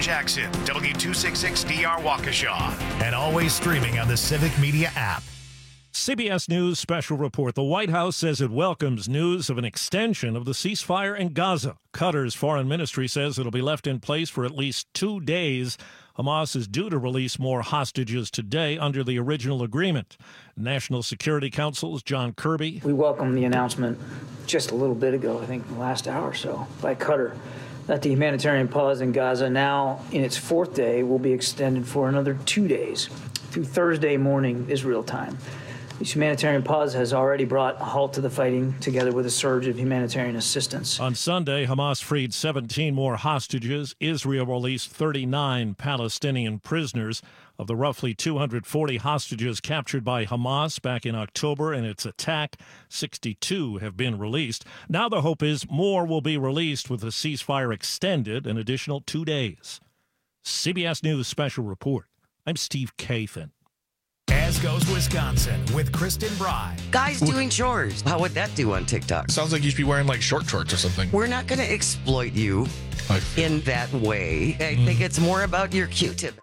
Jackson, W266DR Waukesha, and always streaming on the Civic Media app. CBS News special report. The White House says it welcomes news of an extension of the ceasefire in Gaza. Qatar's foreign ministry says it'll be left in place for at least 2 days. Hamas is due to release more hostages today under the original agreement. National Security Council's John Kirby. We welcome the announcement just a little bit ago, I think the last hour or so, by Qatar, that the humanitarian pause in Gaza, now in its 4th day, will be extended for another 2 days through Thursday morning Israel time. This humanitarian pause has already brought a halt to the fighting, together with a surge of humanitarian assistance. On Sunday, Hamas freed 17 more hostages. Israel released 39 Palestinian prisoners. Of the roughly 240 hostages captured by Hamas back in October in its attack, 62 have been released. Now the hope is more will be released with the ceasefire extended an additional 2 days. CBS News Special Report. I'm Steve Kathan. As Goes Wisconsin with Kristen Bry. Guys doing chores. How would that do on TikTok? Sounds like you should be wearing like short shorts or something. We're not going to exploit you in that way. I think it's more about your Q-tip.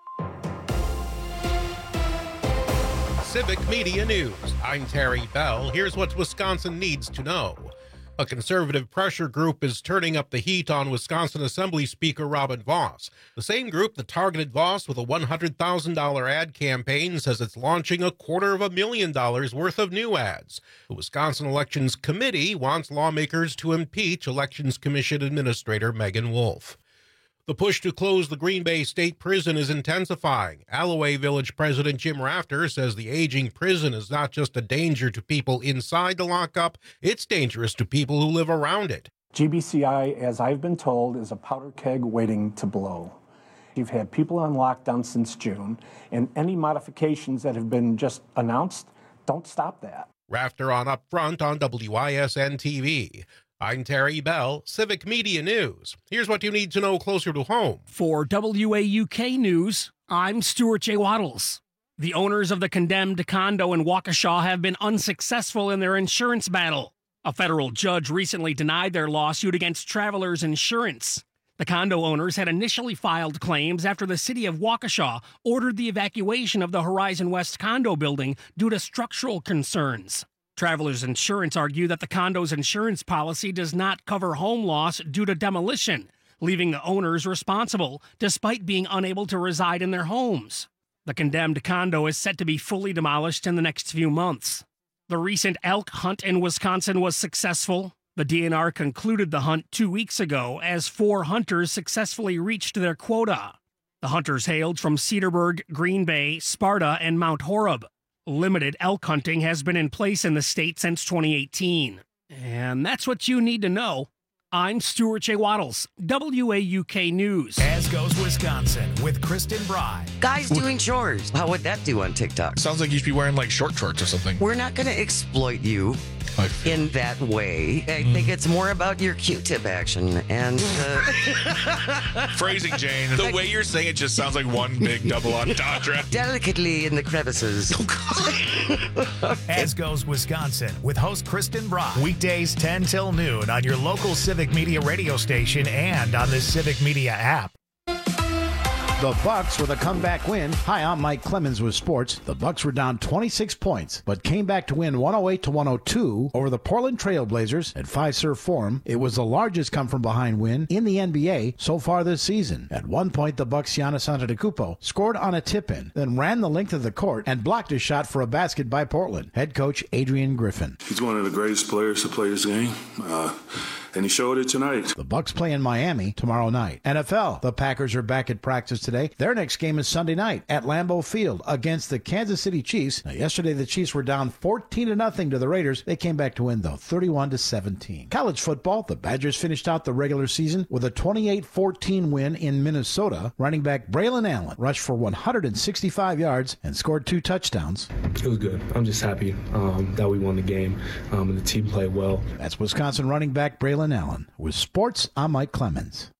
Civic Media News. I'm Terry Bell. Here's what Wisconsin needs to know. A conservative pressure group is turning up the heat on Wisconsin Assembly Speaker Robin Vos. The same group that targeted Vos with a $100,000 ad campaign says it's launching $250,000 worth of new ads. The Wisconsin Elections Committee wants lawmakers to impeach Elections Commission Administrator Megan Wolf. The push to close the Green Bay State Prison is intensifying. Alloway Village President Jim Rafter says the aging prison is not just a danger to people inside the lockup, it's dangerous to people who live around it. GBCI, as I've been told, is a powder keg waiting to blow. You've had people on lockdown since June, and any modifications that have been just announced don't stop that. Rafter on Upfront on WISN-TV. I'm Terry Bell, Civic Media News. Here's what you need to know closer to home. For WAUK News, I'm Stuart J. Waddles. The owners of the condemned condo in Waukesha have been unsuccessful in their insurance battle. A federal judge recently denied their lawsuit against Travelers Insurance. The condo owners had initially filed claims after the city of Waukesha ordered the evacuation of the Horizon West condo building due to structural concerns. Travelers Insurance argue that the condo's insurance policy does not cover home loss due to demolition, leaving the owners responsible despite being unable to reside in their homes. The condemned condo is set to be fully demolished in the next few months. The recent elk hunt in Wisconsin was successful. The DNR concluded the hunt 2 weeks ago as 4 hunters successfully reached their quota. The hunters hailed from Cedarburg, Green Bay, Sparta, and Mount Horeb. Limited elk hunting has been in place in the state since 2018. And that's what you need to know. I'm Stuart J. Waddles, WAUK News. As Goes Wisconsin with Kristen Bry. Guys doing chores. How would that do on TikTok? Sounds like you should be wearing like short shorts or something. We're not going to exploit you in that way. I think it's more about your Q-tip action and Phrasing, Jane. The way you're saying it just sounds like one big double entendre. delicately in the crevices. As Goes Wisconsin with host Kristen Bry. Weekdays 10 till noon on your local Civic Media radio station and on the Civic Media app. The Bucks with a comeback win. Hi, I'm Mike Clemens with sports. The Bucks were down 26 points, but came back to win 108-102 over the Portland Trailblazers at Fiserv Forum. It was the largest come-from-behind win in the NBA so far this season. At one point, the Bucks' Giannis Antetokounmpo scored on a tip-in, then ran the length of the court and blocked a shot for a basket by Portland. Head coach Adrian Griffin. He's one of the greatest players to play this game. And he showed it tonight. The Bucks play in Miami tomorrow night. NFL, the Packers are back at practice today. Their next game is Sunday night at Lambeau Field against the Kansas City Chiefs. Now, yesterday the Chiefs were down 14-0 to the Raiders. They came back to win, though, 31-17. College football, the Badgers finished out the regular season with a 28-14 win in Minnesota. Running back Braylon Allen rushed for 165 yards and scored 2 touchdowns. It was good. I'm just happy that we won the game and the team played well. That's Wisconsin running back Braylon Allen. With sports, I'm Mike Clemens.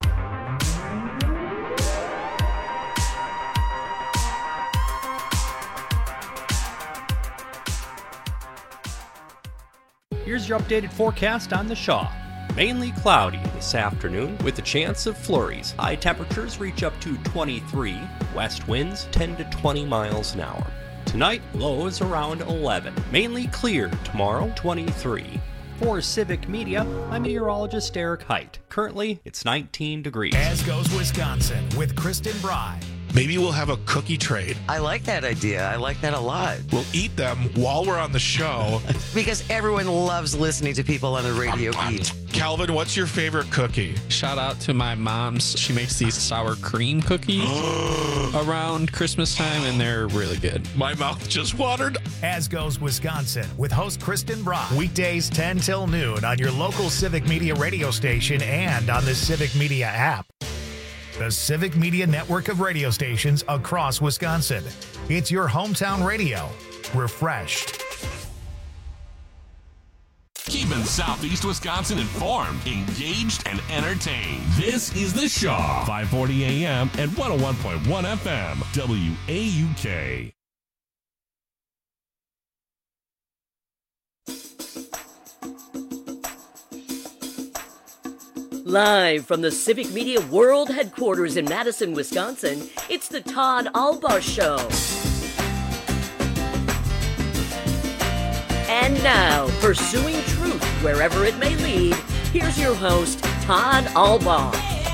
Here's your updated forecast on the Shaw. Mainly cloudy this afternoon with a chance of flurries. High temperatures reach up to 23. West winds 10 to 20 miles an hour. Tonight, lows around 11. Mainly clear tomorrow, 23. For Civic Media, I'm meteorologist Eric Height. Currently, it's 19 degrees. As goes Wisconsin with Kristen Bry. Maybe we'll have a cookie trade. I like that idea. I like that a lot. We'll eat them while we're on the show. Because everyone loves listening to people on the radio eat. Calvin, what's your favorite cookie? Shout out to my mom's. She makes these sour cream cookies around Christmas time, and they're really good. My mouth just watered. As goes Wisconsin with host Kristen Bry. Weekdays 10 till noon on your local Civic Media radio station and on the Civic Media app. The Civic Media network of radio stations across Wisconsin. It's your hometown radio. Refreshed. Keeping Southeast Wisconsin informed, engaged, and entertained. This is The Shaw, 540 AM and 101.1 FM, WAUK. Live from the Civic Media World Headquarters in Madison, Wisconsin, it's the Todd Albaugh Show. And now, pursuing truth wherever it may lead, here's your host, Todd Albaugh.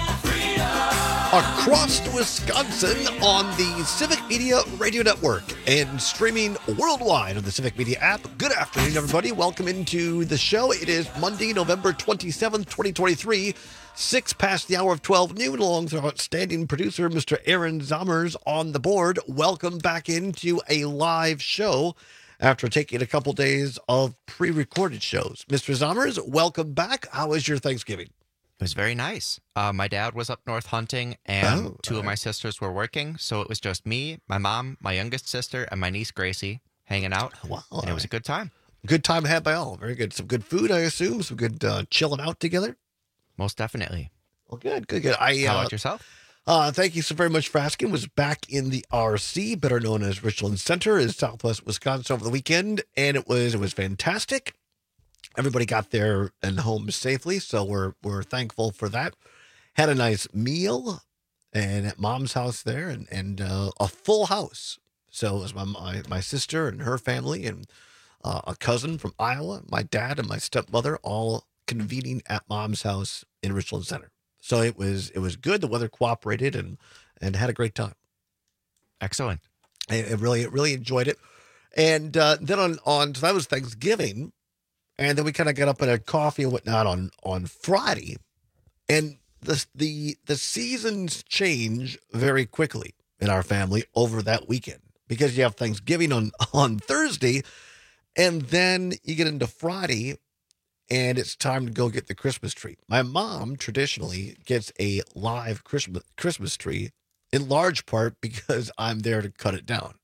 Across Wisconsin on the Civic Media Radio Network and streaming worldwide on the Civic Media app. Good afternoon, everybody. Welcome into the show. It is Monday, November 27th, 2023, 6 past the hour of 12 noon, along with our outstanding producer, Mr. Aaron Zommers, on the board. Welcome back into a live show after taking a couple days of pre-recorded shows. Mr. Zommers, welcome back. How was your Thanksgiving? It was very nice. My dad was up north hunting, and two of my sisters were working, so it was just me, my mom, my youngest sister, and my niece Gracie hanging out. Wow. And it was a good time. Good time had by all. Very good. Some good food, I assume. Some good chilling out together. Most definitely. Well, good. How about yourself? Thank you so very much for asking. Was back in the RC, better known as Richland Center, in Southwest Wisconsin over the weekend, and it was fantastic. Everybody got there and home safely, so we're thankful for that. Had a nice meal and at Mom's house there, and a full house. So it was my sister and her family and a cousin from Iowa, my dad and my stepmother, all convening at Mom's house in Richland Center. So it was good. The weather cooperated and had a great time. Excellent. I really enjoyed it. And then on so that was Thanksgiving. And then we kind of got up and had coffee and whatnot on Friday. And the seasons change very quickly in our family over that weekend, because you have Thanksgiving on Thursday, and then you get into Friday, and it's time to go get the Christmas tree. My mom traditionally gets a live Christmas tree, in large part because I'm there to cut it down.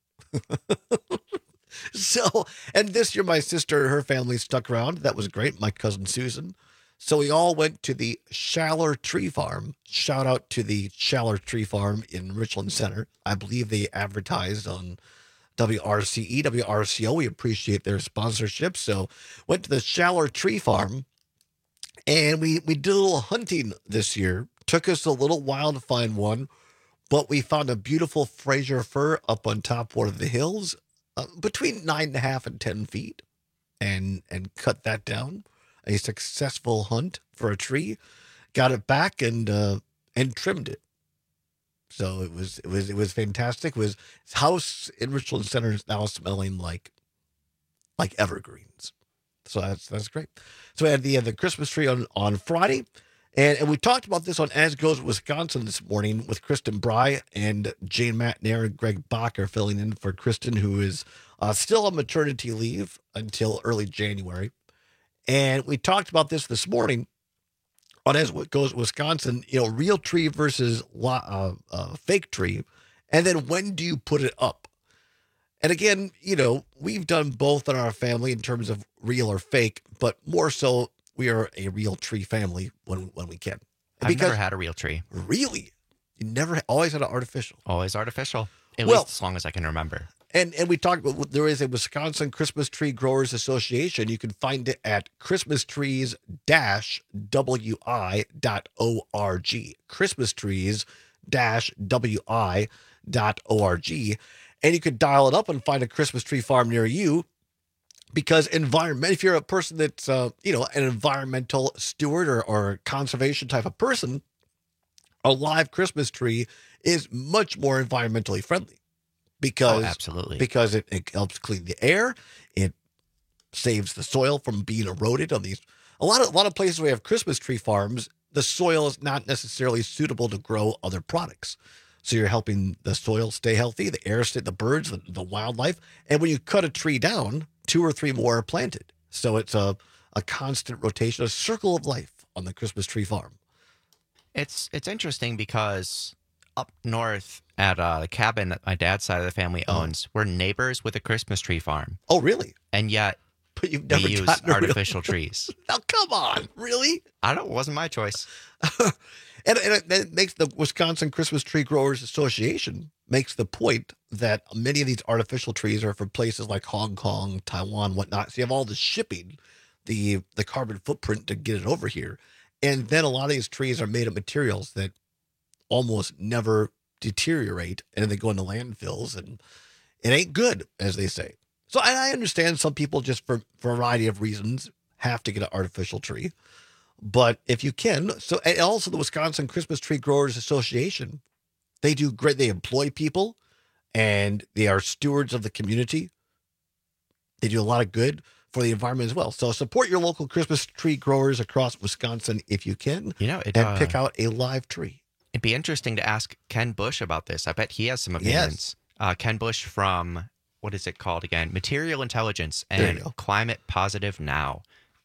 So, and this year my sister and her family stuck around. That was great. My cousin Susan. So we all went to the Schaller Tree Farm. Shout out to the Schaller Tree Farm in Richland Center. I believe they advertised on WRCE, WRCO. We appreciate their sponsorship. So went to the Schaller Tree Farm, and we did a little hunting this year. Took us a little while to find one, but we found a beautiful Fraser fir up on top one of the hills. Between 9.5 and 10 feet, and cut that down. A successful hunt for a tree. Got it back and trimmed it. So it was fantastic. His house in Richland Center is now smelling like evergreens. So that's great. So we had the Christmas tree on Friday. And we talked about this on As Goes Wisconsin this morning with Kristen Bry and Jane Matnair and Greg Bacher filling in for Kristen, who is still on maternity leave until early January. And we talked about this morning on As Goes Wisconsin, real tree versus fake tree. And then when do you put it up? And again, we've done both in our family in terms of real or fake, but more so, we are a real tree family when we can. I've never had a real tree. Really? You never always had an artificial? Always artificial. At least as long as I can remember. And we talked about, there is a Wisconsin Christmas Tree Growers Association. You can find it at christmastrees-wi.org. christmastrees-wi.org. And you could dial it up and find a Christmas tree farm near you, because if you're a person that's, an environmental steward or conservation type of person, a live Christmas tree is much more environmentally friendly. Because, absolutely. Because it helps clean the air. It saves the soil from being eroded on these. A lot of places where we have Christmas tree farms, the soil is not necessarily suitable to grow other products. So you're helping the soil stay healthy, the air stay, the birds, the wildlife. And when you cut a tree down, 2 or 3 more are planted. So it's a constant rotation, a circle of life on the Christmas tree farm. It's interesting because up north at the cabin that my dad's side of the family owns, we're neighbors with a Christmas tree farm. Oh, really? And yet but you've never we use artificial trees. Now, come on. Really? I don't. It wasn't my choice. And it makes the Wisconsin Christmas Tree Growers Association makes the point that many of these artificial trees are from places like Hong Kong, Taiwan, whatnot. So you have all the shipping, the carbon footprint to get it over here. And then a lot of these trees are made of materials that almost never deteriorate, and then they go into landfills, and it ain't good, as they say. So I understand some people, just for a variety of reasons, have to get an artificial tree. But if you can, and also the Wisconsin Christmas Tree Growers Association, they do great. They employ people, and they are stewards of the community. They do a lot of good for the environment as well. So support your local Christmas tree growers across Wisconsin if you can, and pick out a live tree. It'd be interesting to ask Ken Bush about this. I bet he has some opinions. Yes. Ken Bush from, what is it called again? Material Intelligence and Climate Positive Now.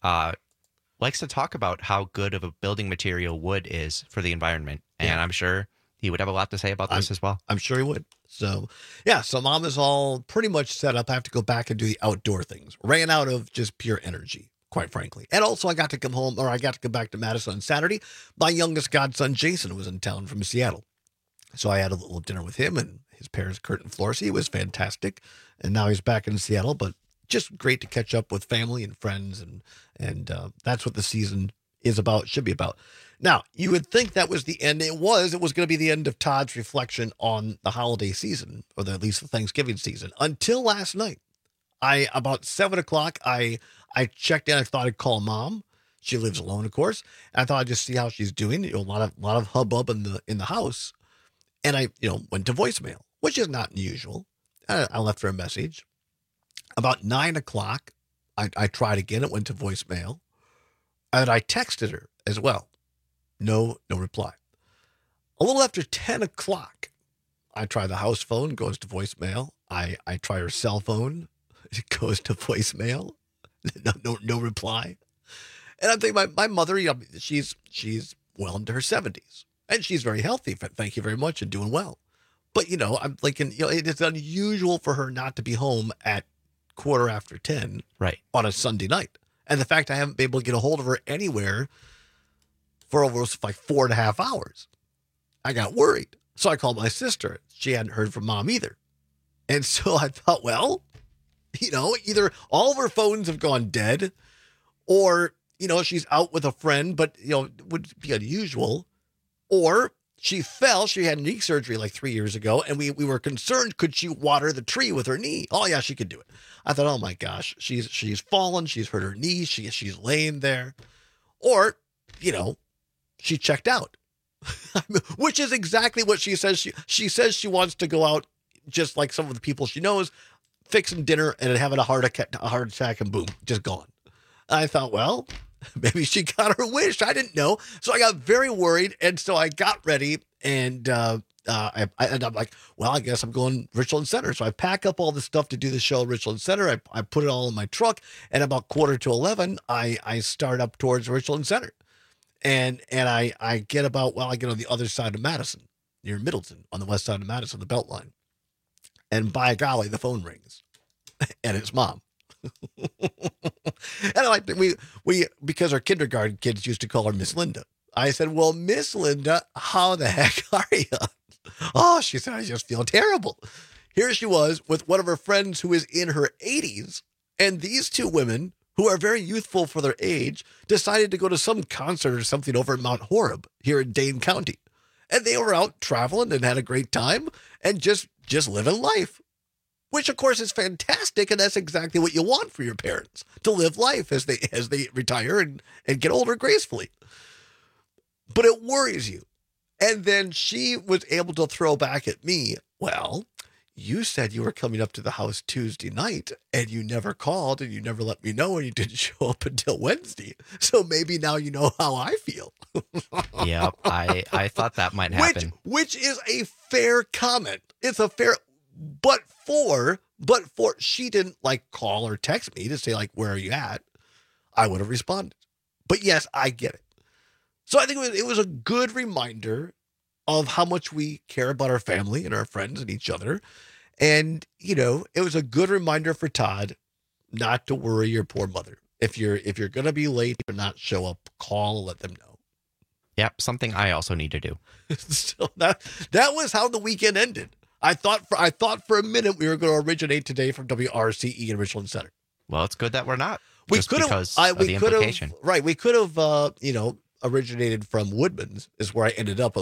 Likes to talk about how good of a building material wood is for the environment. And I'm sure he would have a lot to say about this as well. I'm sure he would. So, so Mom is all pretty much set up. I have to go back and do the outdoor things. Ran out of just pure energy, quite frankly. And also I got to come back to Madison on Saturday. My youngest godson, Jason, was in town from Seattle. So I had a little dinner with him and his parents, Kurt and Florcy. It was fantastic. And now he's back in Seattle, but just great to catch up with family and friends. And that's what the season is about, should be about. Now, you would think that was the end. It was going to be the end of Todd's reflection on the holiday season, or at least the Thanksgiving season, until last night. About 7 o'clock, I checked in. I thought I'd call Mom. She lives alone, of course. I thought I'd just see how she's doing. A lot of hubbub in the house. And I went to voicemail, which is not unusual. I left her a message. About 9 o'clock, I tried again. It went to voicemail. And I texted her as well. No reply. A little after 10 o'clock, I try the house phone, goes to voicemail. I try her cell phone, it goes to voicemail. No reply. And I'm thinking, my mother, she's well into her 70s, and she's very healthy. Thank you very much, and doing well. But I'm thinking, it is unusual for her not to be home at 10:15, right, on a Sunday night. And the fact I haven't been able to get a hold of her anywhere for over like 4.5 hours, I got worried. So I called my sister. She hadn't heard from Mom either. And so I thought, well, either all of her phones have gone dead, or, she's out with a friend, but, it would be unusual, or she fell. She had knee surgery like 3 years ago, and we were concerned, could she water the tree with her knee? Oh, yeah, she could do it. I thought, oh, my gosh, she's fallen. She's hurt her knee. She's laying there. Or, she checked out, which is exactly what she says. She says she wants to go out, just like some of the people she knows, fixing dinner and having a heart attack, and boom, just gone. I thought, well, maybe she got her wish. I didn't know. So I got very worried. And so I got ready, and I'm like, well, I guess I'm going Richland Center. So I pack up all the stuff to do the show at Richland Center. I put it all in my truck, and about 10:45, I start up towards Richland Center. And I get on the other side of Madison, near Middleton, on the west side of Madison, the Beltline. And by golly, the phone rings, and it's Mom. And we because our kindergarten kids used to call her Miss Linda. I said, well, Miss Linda, how the heck are you? Oh, she said, I just feel terrible. here she was with one of her friends who is in her 80s, and these two women, who are very youthful for their age, decided to go to some concert or something over in Mount Horeb here in Dane County. And they were out traveling and had a great time and just living life, which of course is fantastic. And that's exactly what you want for your parents, to live life as they retire and get older gracefully. But it worries you. And then she was able to throw back at me, well, you said you were coming up to the house Tuesday night and you never called and you never let me know and you didn't show up until Wednesday. So maybe now you know how I feel. Yep. I thought that might happen. Which is a fair comment. It's a fair, but for she didn't like call or text me to say like, where are you at? I would have responded. But yes, I get it. So I think it was a good reminder of how much we care about our family and our friends and each other. And, you know, it was a good reminder for Todd not to worry your poor mother. If you're going to be late or not show up, call and let them know. Yep, something I also need to do. So that was how the weekend ended. I thought for a minute we were going to originate today from WRCE in Richland Center. Well, it's good that we're not. We could have, right. We could have, originated from Woodman's is where I ended up. I'm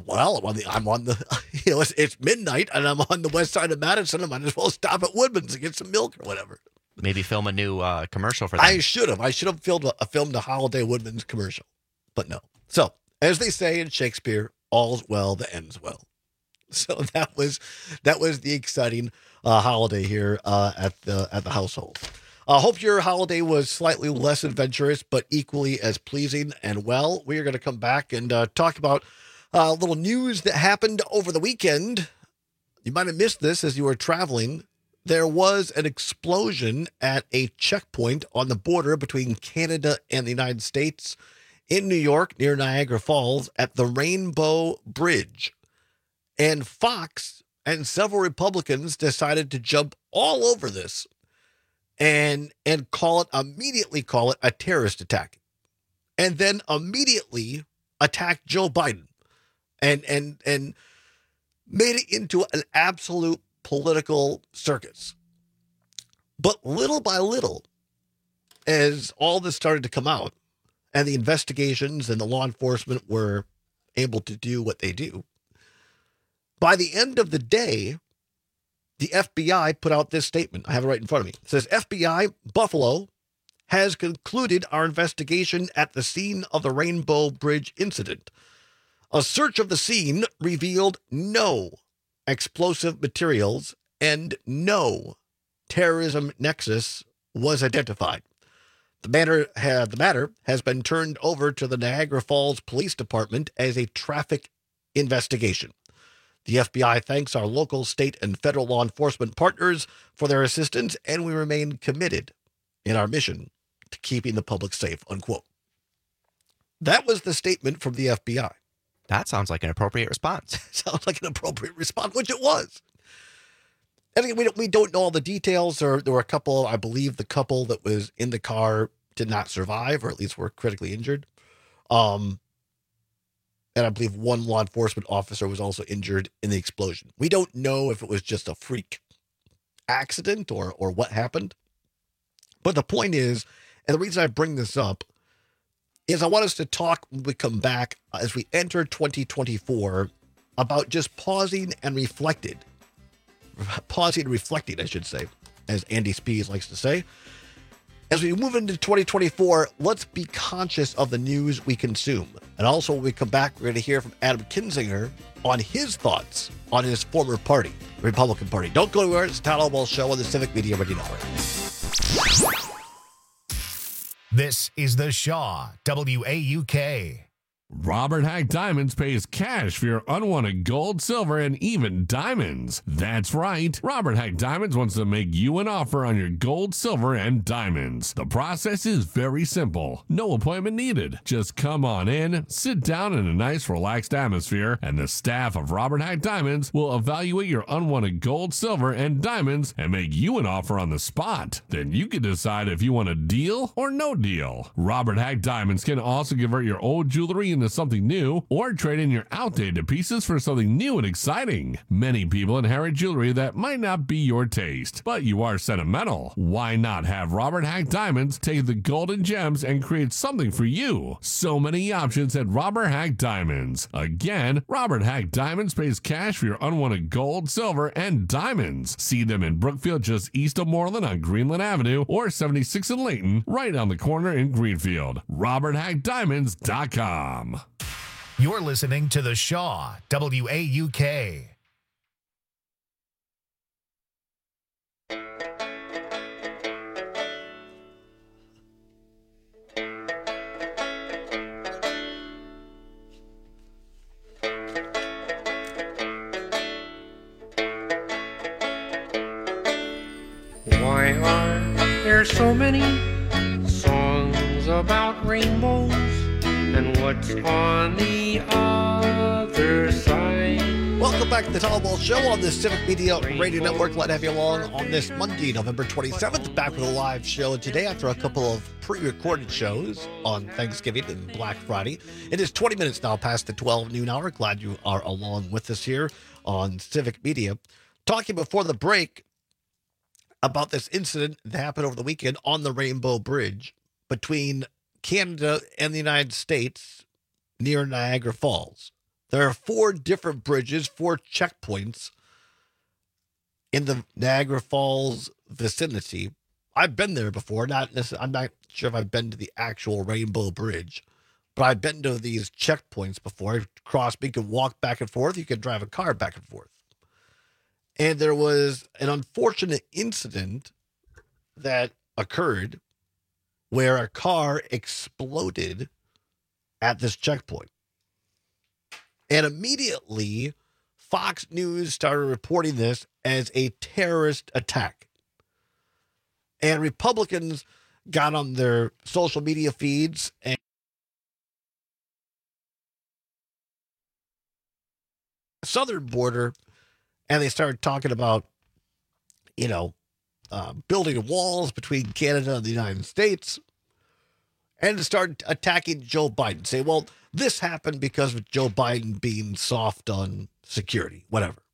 on the, it's midnight and I'm on the west side of Madison. I might as well stop at Woodman's and get some milk or whatever. Maybe film a new commercial for them. I should have filmed a Holiday Woodman's commercial, but no. So as they say in Shakespeare, all's well that ends well. So that was the exciting holiday here at the household. I hope your holiday was slightly less adventurous, but equally as pleasing. And well, we are going to come back and talk about a little news that happened over the weekend. You might have missed this as you were traveling. There was an explosion at a checkpoint on the border between Canada and the United States in New York near Niagara Falls at the Rainbow Bridge. And Fox and several Republicans decided to jump all over this and immediately call it a terrorist attack, and then immediately attack Joe Biden and made it into an absolute political circus. But little by little, as all this started to come out and the investigations and the law enforcement were able to do what they do, by the end of the day, the FBI put out this statement. I have it right in front of me. It says, FBI Buffalo has concluded our investigation at the scene of the Rainbow Bridge incident. A search of the scene revealed no explosive materials and no terrorism nexus was identified. The matter has been turned over to the Niagara Falls Police Department as a traffic investigation. The FBI thanks our local, state, and federal law enforcement partners for their assistance, and we remain committed in our mission to keeping the public safe, unquote. That was the statement from the FBI. That sounds like an appropriate response. Sounds like an appropriate response, which it was. And we don't know all the details. There were a couple, I believe the couple that was in the car did not survive, or at least were critically injured. And I believe one law enforcement officer was also injured in the explosion. We don't know if it was just a freak accident or what happened. But the point is, and the reason I bring this up, is I want us to talk when we come back as we enter 2024 about just pausing and reflecting, I should say, as Andy Spees likes to say. As we move into 2024, let's be conscious of the news we consume. And also, when we come back, we're going to hear from Adam Kinzinger on his thoughts on his former party, the Republican Party. Don't go anywhere. It's Todd Albaugh Show on the Civic Media Radio Network. This is the Shaw, WAUK. Robert Hack Diamonds pays cash for your unwanted gold, silver, and even diamonds. That's right. Robert Hack Diamonds wants to make you an offer on your gold, silver, and diamonds. The process is very simple. No appointment needed. Just come on in, sit down in a nice, relaxed atmosphere, and the staff of Robert Hack Diamonds will evaluate your unwanted gold, silver, and diamonds and make you an offer on the spot. Then you can decide if you want a deal or no deal. Robert Hack Diamonds can also convert your old jewelry into into something new or trade in your outdated pieces for something new and exciting. Many people inherit jewelry that might not be your taste, but you are sentimental. Why not have Robert Hack Diamonds take the golden gems and create something for you? So many options at Robert Hack Diamonds. Again, Robert Hack Diamonds pays cash for your unwanted gold, silver, and diamonds. See them in Brookfield, just east of Moreland on Greenland Avenue, or 76 in Layton, right on the corner in Greenfield. RobertHackDiamonds.com. You're listening to The Shaw, WAUK. Why are there so many songs about rainbows? And what's on the other side? Welcome back to the Tom Wall Show on the Civic Media Radio Network. Glad to have you along on this Monday, November 27th. Back with a live show today after a couple of pre-recorded shows on Thanksgiving and Black Friday. It is 20 minutes now past the 12 noon hour. Glad you are along with us here on Civic Media. Talking before the break about this incident that happened over the weekend on the Rainbow Bridge between Canada and the United States near Niagara Falls. There are 4 different bridges, 4 checkpoints in the Niagara Falls vicinity. I've been there before. I'm not sure if I've been to the actual Rainbow Bridge, but I've been to these checkpoints before. I've crossed, you can walk back and forth. You can drive a car back and forth. And there was an unfortunate incident that occurred where a car exploded at this checkpoint. And immediately, Fox News started reporting this as a terrorist attack. And Republicans got on their social media feeds and southern border, and they started talking about, building walls between Canada and the United States, and started attacking Joe Biden. Say, well, this happened because of Joe Biden being soft on security, whatever.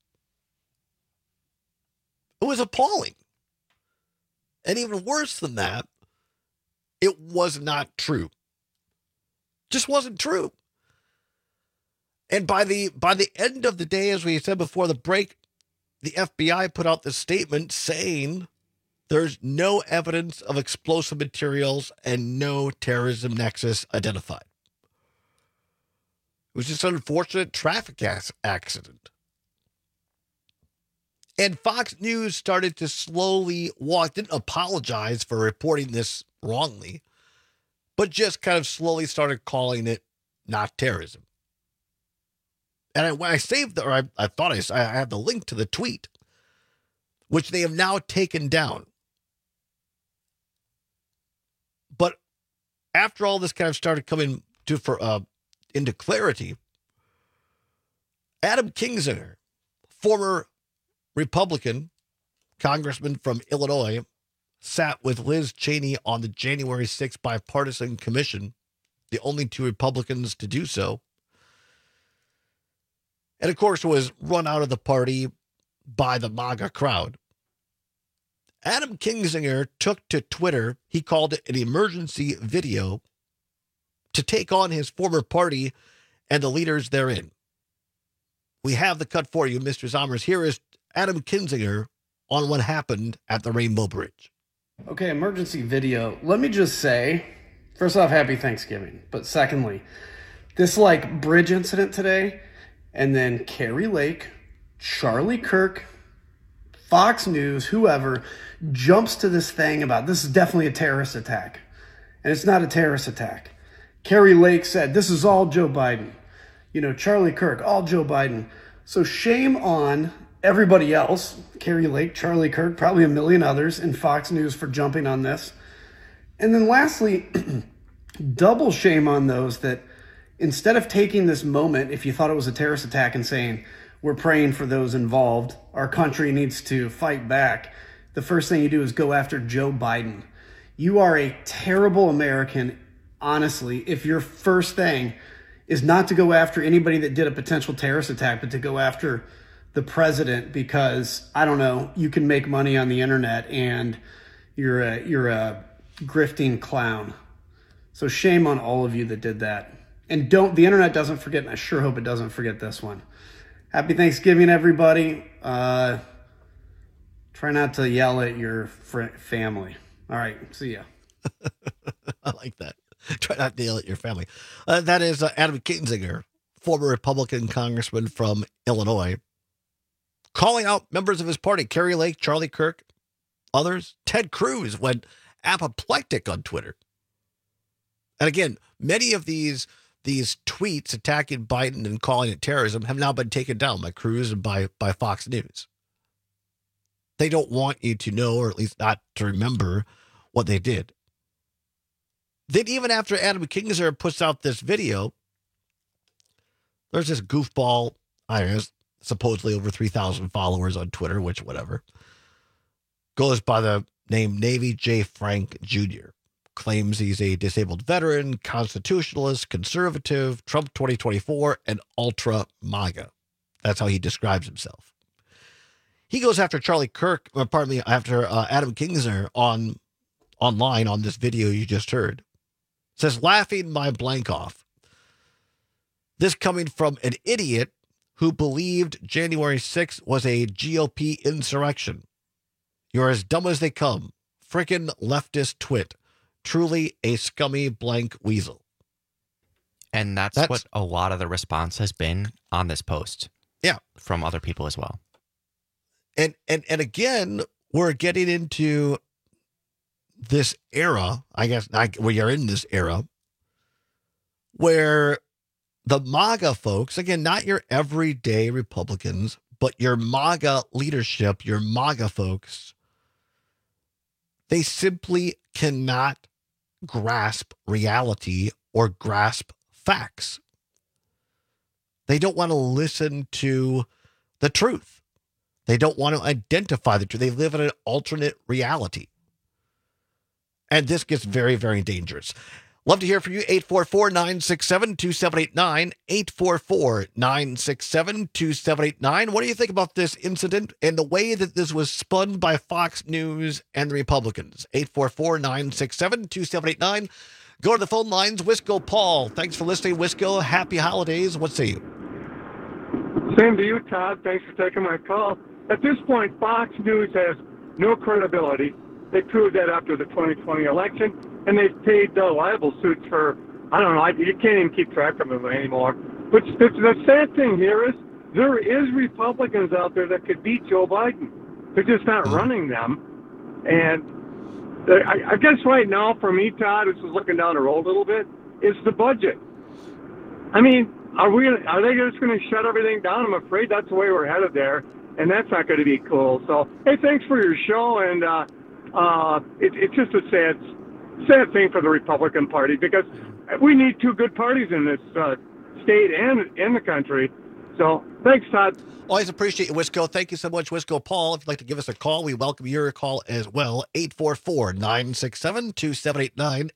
It was appalling. And even worse than that, it was not true. Just wasn't true. And by the end of the day, as we said before the break, the FBI put out this statement saying there's no evidence of explosive materials and no terrorism nexus identified. It was just an unfortunate traffic accident. And Fox News started to slowly didn't apologize for reporting this wrongly, but just kind of slowly started calling it not terrorism. And when I saved, I thought I had the link to the tweet, which they have now taken down. But after all this kind of started coming into clarity, Adam Kinzinger, former Republican congressman from Illinois, sat with Liz Cheney on the January 6th bipartisan commission, the only 2 Republicans to do so. And of course, was run out of the party by the MAGA crowd. Adam Kinzinger took to Twitter, he called it an emergency video, to take on his former party and the leaders therein. We have the cut for you, Mr. Zommers. Here is Adam Kinzinger on what happened at the Rainbow Bridge. Okay, emergency video. Let me just say, first off, happy Thanksgiving. But secondly, this bridge incident today, and then Kari Lake, Charlie Kirk, Fox News, whoever, jumps to this thing about this is definitely a terrorist attack. And it's not a terrorist attack. Kari Lake said, this is all Joe Biden. Charlie Kirk, all Joe Biden. So shame on everybody else, Kari Lake, Charlie Kirk, probably a million others in Fox News for jumping on this. And then lastly, double shame on those that instead of taking this moment, if you thought it was a terrorist attack, and saying, we're praying for those involved, our country needs to fight back, the first thing you do is go after Joe Biden. You are a terrible American, honestly, if your first thing is not to go after anybody that did a potential terrorist attack, but to go after the president because, I don't know, you can make money on the internet and you're a grifting clown. So shame on all of you that did that. And the internet doesn't forget, and I sure hope it doesn't forget this one. Happy Thanksgiving, everybody. Try not to yell at your family. All right, see ya. I like that. Try not to yell at your family. That is Adam Kinzinger, former Republican congressman from Illinois, calling out members of his party, Kari Lake, Charlie Kirk, others. Ted Cruz went apoplectic on Twitter. And again, many of these tweets attacking Biden and calling it terrorism have now been taken down by Cruz and by Fox News. They don't want you to know, or at least not to remember, what they did. Then even after Adam Kinzinger puts out this video, there's this goofball, I don't know, supposedly over 3,000 followers on Twitter, which whatever, goes by the name Navy J. Frank Jr., claims he's a disabled veteran, constitutionalist, conservative, Trump 2024, and ultra MAGA. That's how he describes himself. He goes after after Adam Kinzinger online on this video you just heard. Says, laughing my blank off. This coming from an idiot who believed January 6th was a GOP insurrection. You're as dumb as they come. Frickin' leftist twit. Truly a scummy blank weasel. And that's what a lot of the response has been on this post. Yeah. From other people as well. And again, we're getting into this era, I guess we are in this era, where the MAGA folks, again, not your everyday Republicans, but your MAGA leadership, your MAGA folks, they simply cannot grasp reality or grasp facts. They don't want to listen to the truth. They don't want to identify the truth. They live in an alternate reality. And this gets very, very dangerous. Love to hear from you. 844-967-2789. 844-967-2789. What do you think about this incident and the way that this was spun by Fox News and the Republicans? 844-967-2789. Go to the phone lines. Wisco Paul. Thanks for listening, Wisco. Happy holidays. What say you? Same to you, Todd. Thanks for taking my call. At this point, Fox News has no credibility. They proved that after the 2020 election, and they've paid libel suits for, I don't know, you can't even keep track of them anymore. But the sad thing here is there is Republicans out there that could beat Joe Biden. They're just not running them. And I guess right now, for me, Todd, this is looking down the road a little bit, is the budget. I mean, are they just going to shut everything down? I'm afraid that's the way we're headed there, and that's not going to be cool. So, hey, thanks for your show, and it's just a sad thing for the Republican Party because we need two good parties in this state and in the country. So thanks, Todd. Always appreciate you, Wisco. Thank you so much, Wisco Paul. If you'd like to give us a call, we welcome your call as well. 844-967-2789.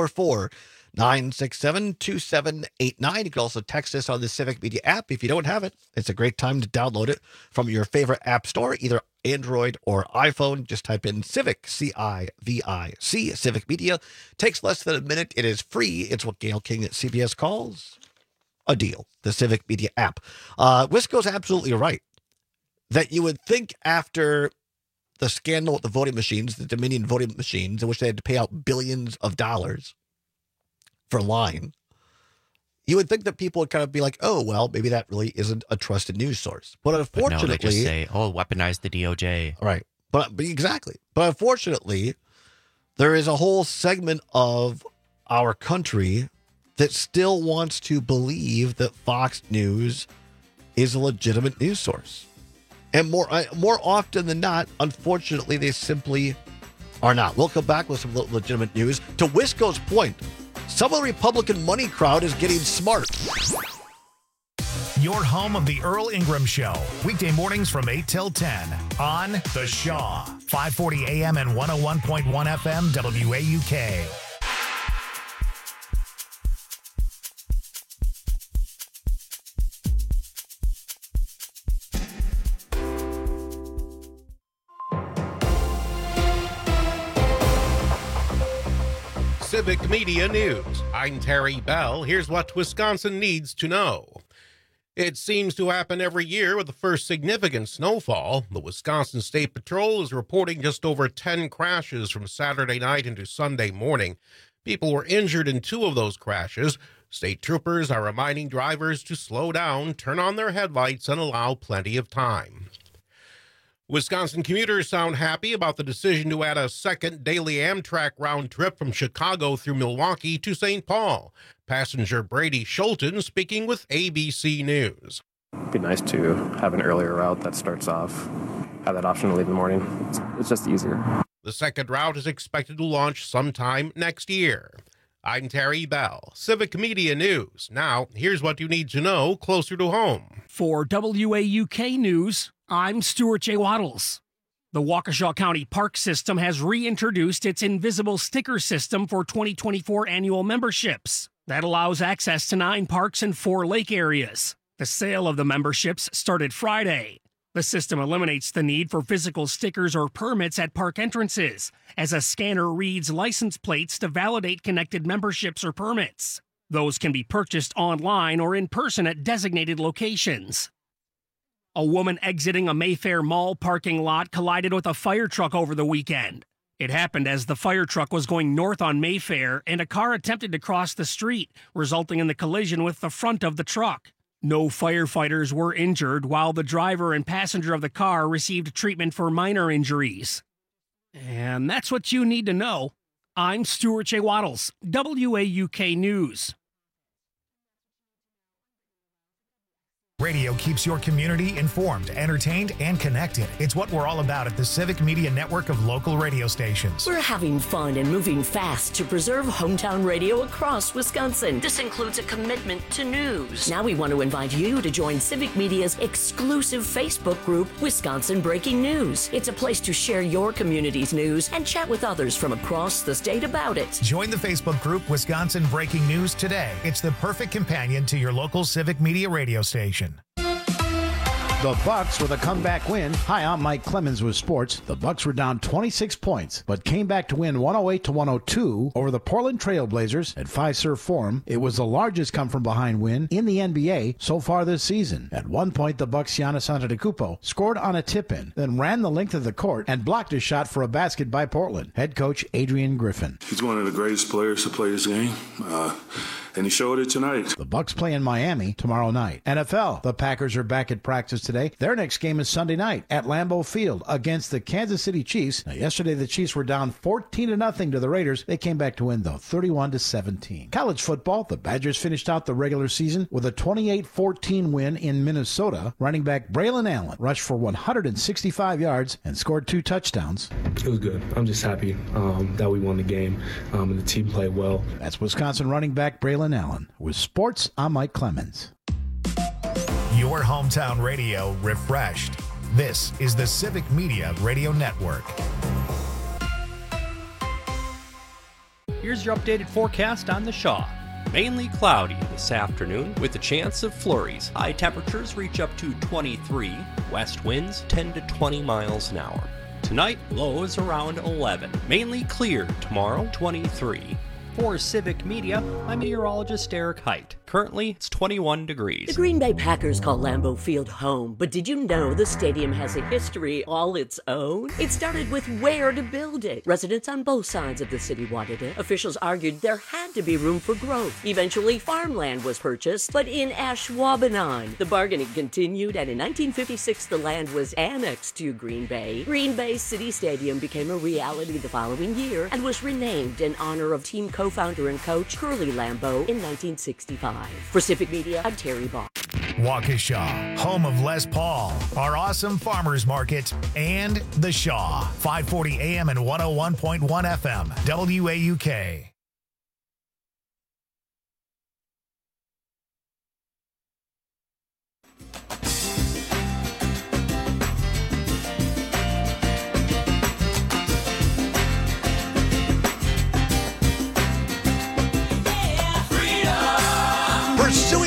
844-967-2789. You can also text us on the Civic Media app. If you don't have it, it's a great time to download it from your favorite app store, either Android or iPhone. Just type in Civic, C-I-V-I-C, Civic Media. Takes less than a minute. It is free. It's what Gail King at CBS calls a deal, the Civic Media app. Wisco's absolutely right that you would think after the scandal with the voting machines, the Dominion voting machines, in which they had to pay out billions of dollars for lying, you would think that people would kind of be like, oh, well, maybe that really isn't a trusted news source. But unfortunately, no, they just say, oh, weaponize the DOJ. Right. But exactly. But unfortunately, there is a whole segment of our country that still wants to believe that Fox News is a legitimate news source. And more often than not, unfortunately, they simply are not. We'll come back with some legitimate news. To Wisco's point, some of the Republican money crowd is getting smart. Your home of the Earl Ingram Show. Weekday mornings from 8 till 10 on The Shaw. 540 AM and 101.1 FM WAUK. Civic Media News. I'm Terry Bell. Here's what Wisconsin needs to know. It seems to happen every year with the first significant snowfall. The Wisconsin State Patrol is reporting just over 10 crashes from Saturday night into Sunday morning. People were injured in 2 of those crashes. State troopers are reminding drivers to slow down, turn on their headlights, and allow plenty of time. Wisconsin commuters sound happy about the decision to add a second daily Amtrak round trip from Chicago through Milwaukee to St. Paul. Passenger Brady Schulten speaking with ABC News. It'd be nice to have an earlier route that starts off, have that option to leave in the morning. It's just easier. The second route is expected to launch sometime next year. I'm Terry Bell, Civic Media News. Now, here's what you need to know closer to home. For WAUK News, I'm Stuart J. Waddles. The Waukesha County Park System has reintroduced its invisible sticker system for 2024 annual memberships. That allows access to 9 parks and 4 lake areas. The sale of the memberships started Friday. The system eliminates the need for physical stickers or permits at park entrances, as a scanner reads license plates to validate connected memberships or permits. Those can be purchased online or in person at designated locations. A woman exiting a Mayfair Mall parking lot collided with a fire truck over the weekend. It happened as the fire truck was going north on Mayfair and a car attempted to cross the street, resulting in the collision with the front of the truck. No firefighters were injured, while the driver and passenger of the car received treatment for minor injuries. And that's what you need to know. I'm Stuart J. Waddles, WAUK News. Radio keeps your community informed, entertained, and connected. It's what we're all about at the Civic Media Network of local radio stations. We're having fun and moving fast to preserve hometown radio across Wisconsin. This includes a commitment to news. Now we want to invite you to join Civic Media's exclusive Facebook group, Wisconsin Breaking News. It's a place to share your community's news and chat with others from across the state about it. Join the Facebook group Wisconsin Breaking News today. It's the perfect companion to your local Civic Media radio station. The Bucks with a comeback win. Hi, I'm Mike Clemens with sports. The Bucks were down 26 points, but came back to win 108-102 over the Portland Trailblazers at Fiserv Forum. It was the largest come-from-behind win in the NBA so far this season. At one point, the Bucks' Giannis Antetokounmpo scored on a tip-in, then ran the length of the court and blocked a shot for a basket by Portland. Head coach Adrian Griffin. He's one of the greatest players to play this game. And he showed it tonight. The Bucks play in Miami tomorrow night. NFL, the Packers are back at practice today. Their next game is Sunday night at Lambeau Field against the Kansas City Chiefs. Now, yesterday the Chiefs were down 14-0 to the Raiders. They came back to win, though, 31-17. College football, the Badgers finished out the regular season with a 28-14 win in Minnesota. Running back Braylon Allen rushed for 165 yards and scored 2 touchdowns. It was good. I'm just happy that we won the game and the team played well. That's Wisconsin running back Braylon Allen. With sports, I'm Mike Clemens. Your hometown radio refreshed. This is the Civic Media Radio Network. Here's your updated forecast on the Shaw. Mainly cloudy this afternoon with a chance of flurries. High temperatures reach up to 23. West winds 10 to 20 miles an hour. Tonight, lows around 11. Mainly clear tomorrow, 23. For Civic Media, I'm meteorologist Eric Height. Currently, it's 21 degrees. The Green Bay Packers call Lambeau Field home, but did you know the stadium has a history all its own? It started with where to build it. Residents on both sides of the city wanted it. Officials argued there had to be room for growth. Eventually, farmland was purchased, but in Ashwaubenon, the bargaining continued, and in 1956, the land was annexed to Green Bay. Green Bay City Stadium became a reality the following year and was renamed in honor of team co-founder and coach Curly Lambeau in 1965. For Civic Media, I'm Terry Ball. Waukesha, home of Les Paul, our awesome farmers market, and The Shaw, 540 AM and 101.1 FM, WAUK. Pursuing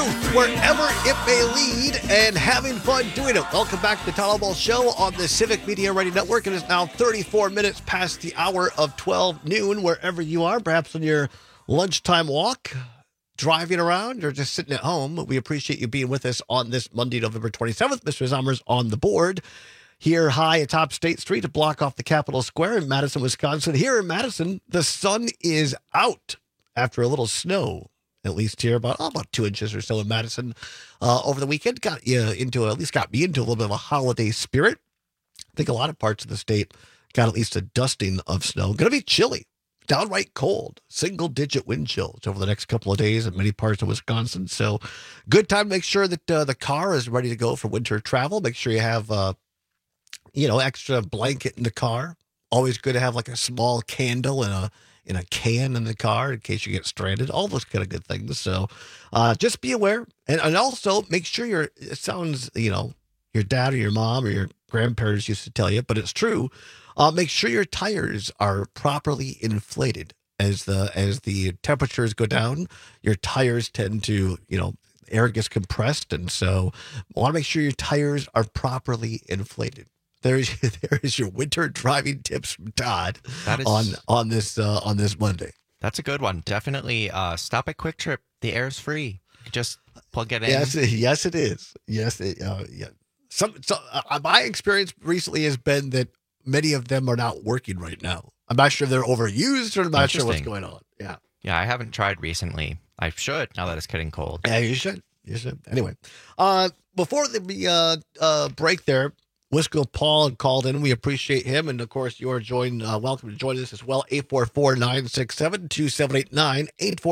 truth wherever it may lead and having fun doing it. Welcome back to the Todd Ball Show on the Civic Media Radio Network. It is now 34 minutes past the hour of 12 noon, wherever you are, perhaps on your lunchtime walk, driving around, or just sitting at home. We appreciate you being with us on this Monday, November 27th. Mr. Zommers on the board. Here high atop State Street to block off the Capitol Square in Madison, Wisconsin. Here in Madison, the sun is out after a little snow, at least here, about 2 inches or so in Madison over the weekend. Got me into a little bit of a holiday spirit. I think a lot of parts of the state got at least a dusting of snow. Going to be chilly, downright cold, single-digit wind chills over the next couple of days in many parts of Wisconsin. So good time to make sure that the car is ready to go for winter travel. Make sure you have extra blanket in the car. Always good to have like a small candle in a can in the car in case you get stranded. All those kind of good things. So just be aware. And also make sure it sounds, your dad or your mom or your grandparents used to tell you, but it's true. Make sure your tires are properly inflated. As the temperatures go down, your tires tend to, air gets compressed. And so want to make sure your tires are properly inflated. There is your winter driving tips from Todd on this Monday. That's a good one. Definitely stop at Quick Trip. The air's free. You just plug it in. Yes, it is. Yes, yeah. My experience recently has been that many of them are not working right now. I'm not sure they're overused, or I'm not sure what's going on. Yeah. Yeah, I haven't tried recently. I should, now that it's getting cold. Yeah, you should. Anyway, before the break there, Wisco Paul called in. We appreciate him. And, of course, you are welcome to join us as well. 844-967-2789.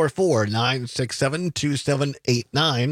844-967-2789.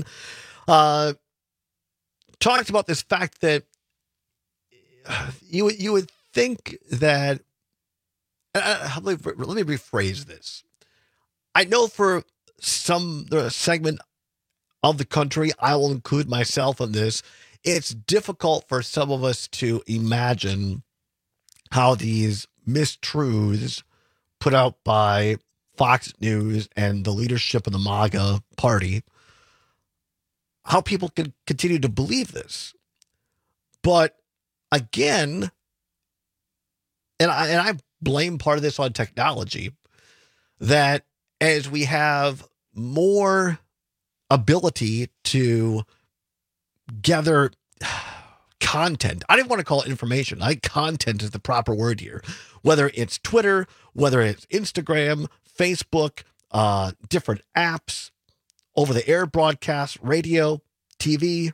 Talked about this fact that you would think that let me rephrase this. I know for the segment of the country, I will include myself in this, it's difficult for some of us to imagine how these mistruths put out by Fox News and the leadership of the MAGA party, how people can continue to believe this. But again, and I blame part of this on technology, that as we have more ability to gather content, I didn't want to call it information. I think content is the proper word here. Whether it's Twitter, whether it's Instagram, Facebook, different apps, over-the-air broadcasts, radio, TV,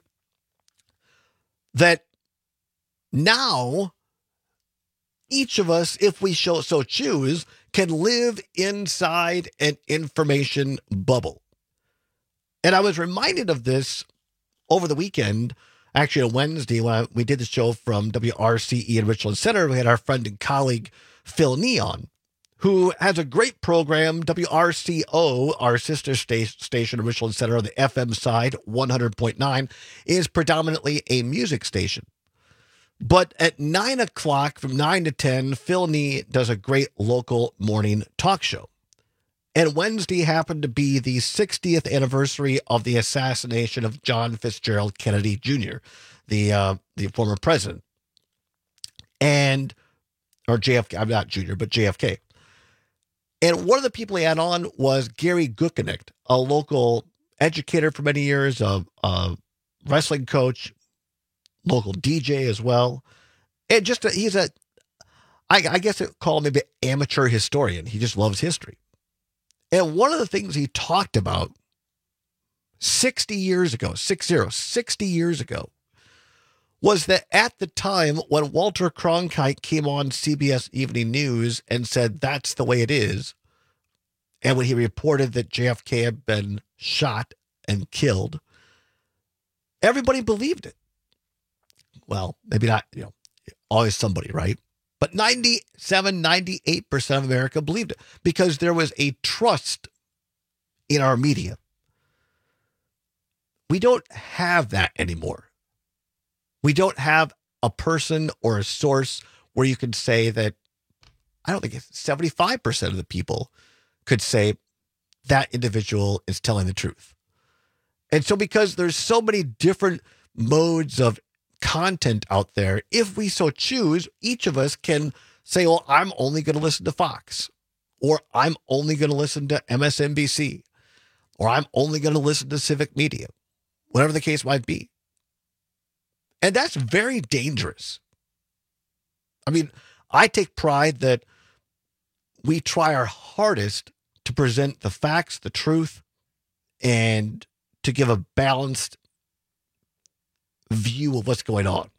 that now each of us, if we so choose, can live inside an information bubble. And I was reminded of this over the weekend, actually on Wednesday, when we did the show from WRCE in Richland Center. We had our friend and colleague, Phil Neon, who has a great program, WRCO, our sister station in Richland Center on the FM side, 100.9, is predominantly a music station. But at 9 o'clock, from 9 to 10, Phil Nee does a great local morning talk show. And Wednesday happened to be the 60th anniversary of the assassination of John Fitzgerald Kennedy Jr., the former president. Or JFK, I'm not Jr., but JFK. And one of the people he had on was Gary Gutknecht, a local educator for many years, a wrestling coach, local DJ as well. And I guess I'd call him maybe amateur historian. He just loves history. And one of the things he talked about 60 years ago, was that at the time when Walter Cronkite came on CBS Evening News and said that's the way it is, and when he reported that JFK had been shot and killed, everybody believed it. Well, maybe not, always somebody, right? But 98% of America believed it because there was a trust in our media. We don't have that anymore. We don't have a person or a source where you can say that, I don't think 75% of the people could say that individual is telling the truth. And so because there's so many different modes of content out there, if we so choose, each of us can say, well, I'm only going to listen to Fox, or I'm only going to listen to MSNBC, or I'm only going to listen to Civic Media, whatever the case might be. And that's very dangerous. I mean, I take pride that we try our hardest to present the facts, the truth, and to give a balanced view of what's going on.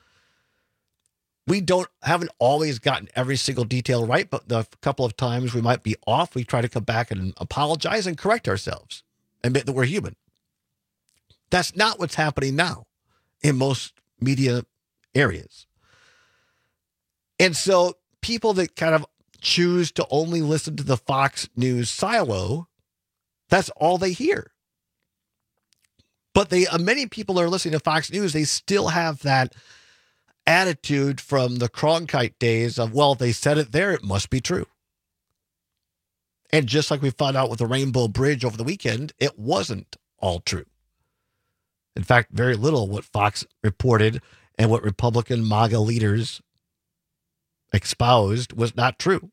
We haven't always gotten every single detail right, but the couple of times we might be off, we try to come back and apologize and correct ourselves, admit that we're human. That's not what's happening now in most media areas. And so people that kind of choose to only listen to the Fox News silo, that's all they hear. But many people are listening to Fox News, they still have that attitude from the Cronkite days of, well, they said it there, it must be true. And just like we found out with the Rainbow Bridge over the weekend, it wasn't all true. In fact, very little what Fox reported and what Republican MAGA leaders espoused was not true.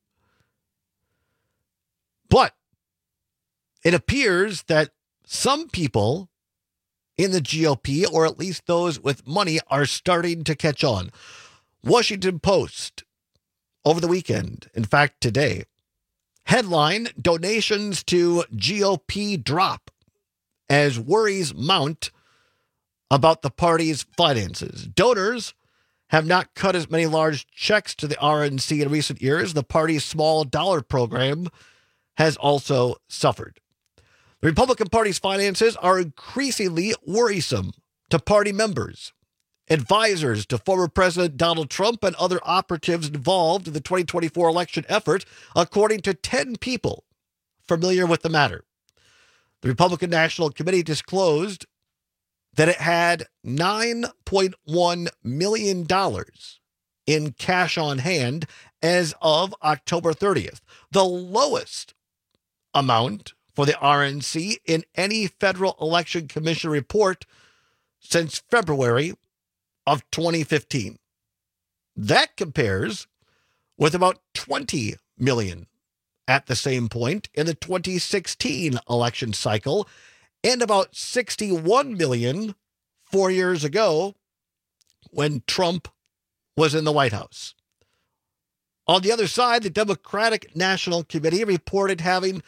But it appears that some people in the GOP, or at least those with money, are starting to catch on. Washington Post over the weekend, in fact today, headline, donations to GOP drop as worries mount about the party's finances. Donors have not cut as many large checks to the RNC in recent years. The party's small dollar program has also suffered. The Republican Party's finances are increasingly worrisome to party members, advisors to former President Donald Trump, and other operatives involved in the 2024 election effort, according to 10 people familiar with the matter. The Republican National Committee disclosed that it had $9.1 million in cash on hand as of October 30th, the lowest amount for the RNC in any Federal Election Commission report since February of 2015. That compares with about $20 million at the same point in the 2016 election cycle, and about $61 million 4 years ago when Trump was in the White House. On the other side, the Democratic National Committee reported having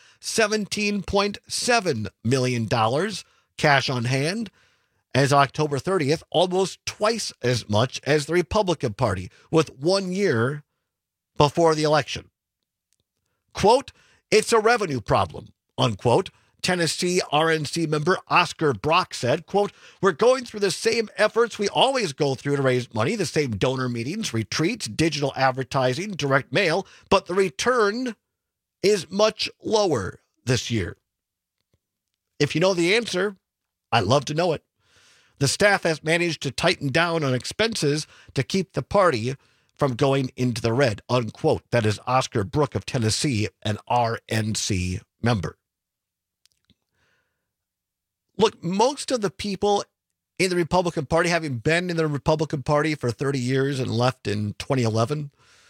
$17.7 million cash on hand as October 30th, almost twice as much as the Republican Party, with 1 year before the election. Quote, it's a revenue problem, unquote. Tennessee RNC member Oscar Brock said, quote, we're going through the same efforts we always go through to raise money, the same donor meetings, retreats, digital advertising, direct mail, but the return is much lower this year. If you know the answer, I'd love to know it. The staff has managed to tighten down on expenses to keep the party from going into the red, unquote. That is Oscar Brook of Tennessee, an RNC member. Look, most of the people in the Republican Party, having been in the Republican Party for 30 years and left in 2011,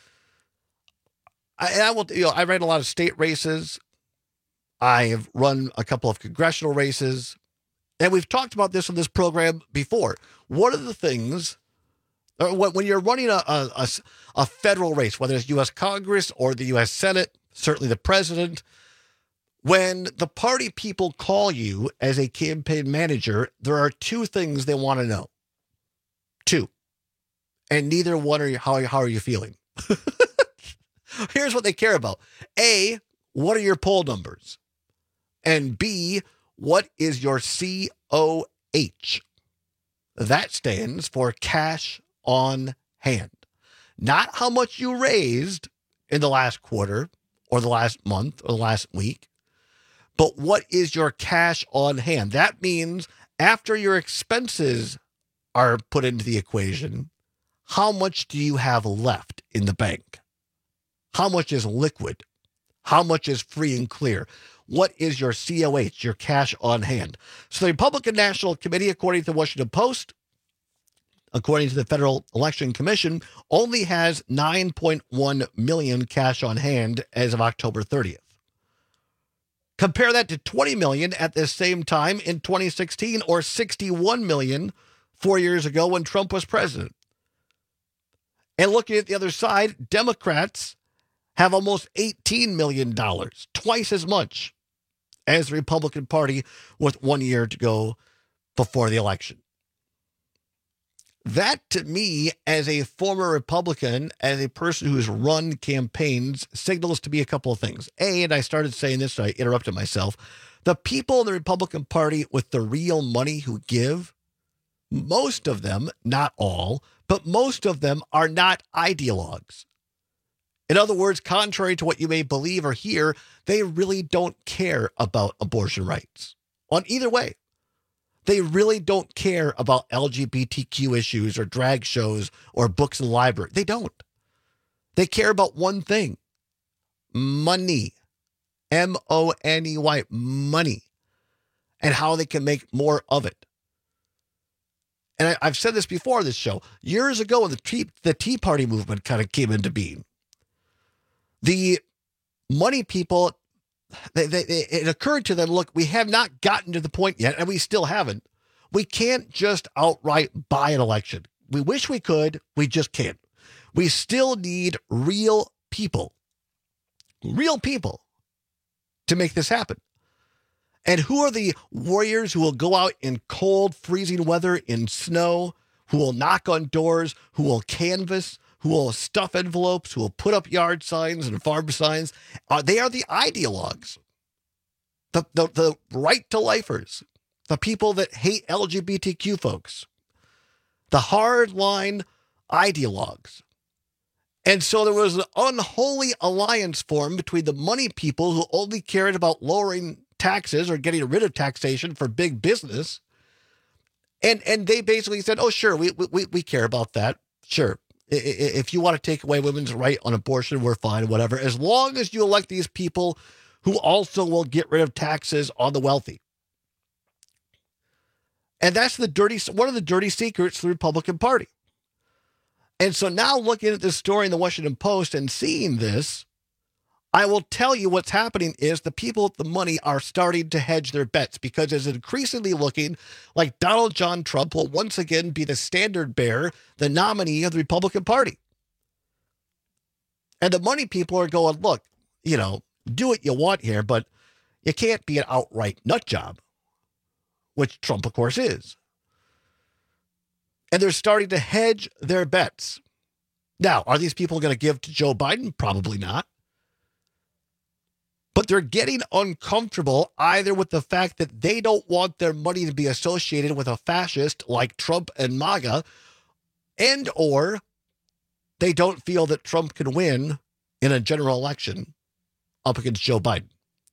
I ran a lot of state races. I have run a couple of congressional races, and we've talked about this on this program before. One of the things, when you're running a federal race, whether it's U.S. Congress or the U.S. Senate, certainly the president, when the party people call you as a campaign manager, there are two things they want to know. Two. And neither one are how are you feeling? Here's what they care about. A, what are your poll numbers? And B, what is your COH? That stands for cash on hand. Not how much you raised in the last quarter or the last month or the last week, but what is your cash on hand? That means after your expenses are put into the equation, how much do you have left in the bank? How much is liquid? How much is free and clear? what is your COH, your cash on hand? So the Republican National Committee, according to the Washington Post, according to the Federal Election Commission, only has 9.1 million cash on hand as of October 30th. Compare that to 20 million at the same time in 2016, or 61 million 4 years ago when Trump was president. And looking at the other side, Democrats have almost $18 million, twice as much as the Republican Party with 1 year to go before the election. That, to me, as a former Republican, as a person who has run campaigns, signals to me a couple of things. And I started saying this, so I interrupted myself. The people in the Republican Party with the real money who give, most of them, not all, but most of them are not ideologues. In other words, contrary to what you may believe or hear, they really don't care about abortion rights on either way. They really don't care about LGBTQ issues or drag shows or books in the library. They don't. They care about one thing: money. M-O-N-E-Y, money. And how they can make more of it. And I've said this before on this show. Years ago, when the Tea Party movement kind of came into being, the money people, it occurred to them, look, we have not gotten to the point yet, and we still haven't. We can't just outright buy an election. We wish we could. We just can't. We still need real people to make this happen. And who are the warriors who will go out in cold, freezing weather, in snow, who will knock on doors, who will canvass, who will stuff envelopes, who will put up yard signs and farm signs? They are the ideologues, the right-to-lifers, the people that hate LGBTQ folks, the hard-line ideologues. And so there was an unholy alliance formed between the money people who only cared about lowering taxes or getting rid of taxation for big business. And they basically said, oh, sure, we care about that. Sure. If you want to take away women's right on abortion, we're fine, whatever, as long as you elect these people who also will get rid of taxes on the wealthy. And that's one of the dirty secrets of the Republican Party. And so now, looking at this story in the Washington Post and seeing this, I will tell you what's happening is the people with the money are starting to hedge their bets, because it's increasingly looking like Donald John Trump will once again be the standard bearer, the nominee of the Republican Party. And the money people are going, look, do what you want here, but you can't be an outright nut job, which Trump, of course, is. And they're starting to hedge their bets. Now, are these people going to give to Joe Biden? Probably not. But they're getting uncomfortable either with the fact that they don't want their money to be associated with a fascist like Trump and MAGA, and or they don't feel that Trump can win in a general election up against Joe Biden.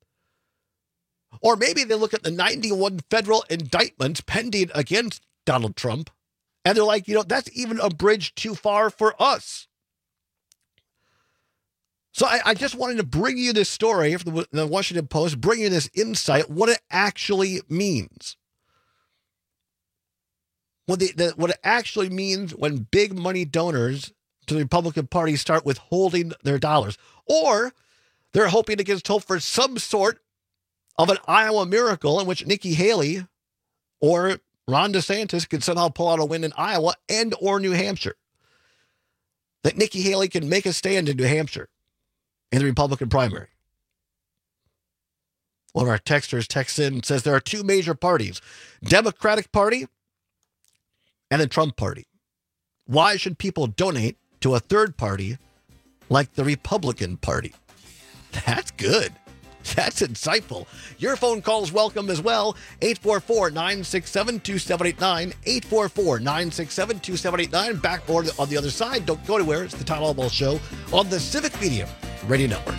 Or maybe they look at the 91 federal indictments pending against Donald Trump, and they're like, that's even a bridge too far for us. So I just wanted to bring you this story from the Washington Post, bring you this insight, what it actually means. What it actually means when big money donors to the Republican Party start withholding their dollars. Or they're hoping against hope for some sort of an Iowa miracle in which Nikki Haley or Ron DeSantis can somehow pull out a win in Iowa and or New Hampshire. That Nikki Haley can make a stand in New Hampshire in the Republican primary. One of our texters texts in and says there are two major parties, Democratic Party and the Trump Party. Why should people donate to a third party like the Republican Party? That's good. That's insightful. Your phone calls welcome as well. 844-967-2789. 844-967-2789. Back more on the other side. Don't go anywhere. It's the Todd Albaugh Show on the Civic Media Radio Network.